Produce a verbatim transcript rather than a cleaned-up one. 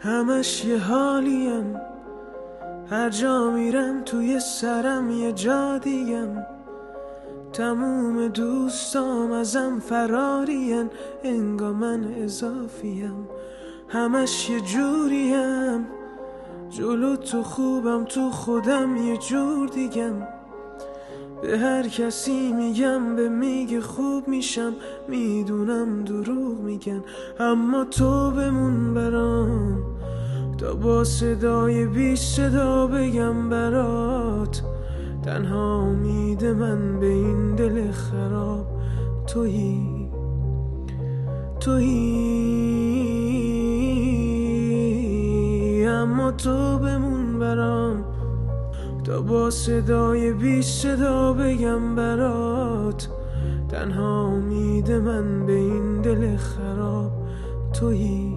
همش یه حالیم، هر جا میرم توی سرم یه جا دیگم. تموم دوستام ازم فرارین، انگار من اضافیم. همش یه جوریم، جلو تو خوبم، تو خودم یه جور دیگم. به هر کسی میگم به میگه خوب میشم، میدونم دروغ میگن، اما تو بمون برام تا با صدای بی صدا بگم برات. تنها امید من به این دل خراب تویی، تویی. اما تو بمون برام تا با صدای بی صدا بگم برات. تنها امید من به این دل خراب تویی.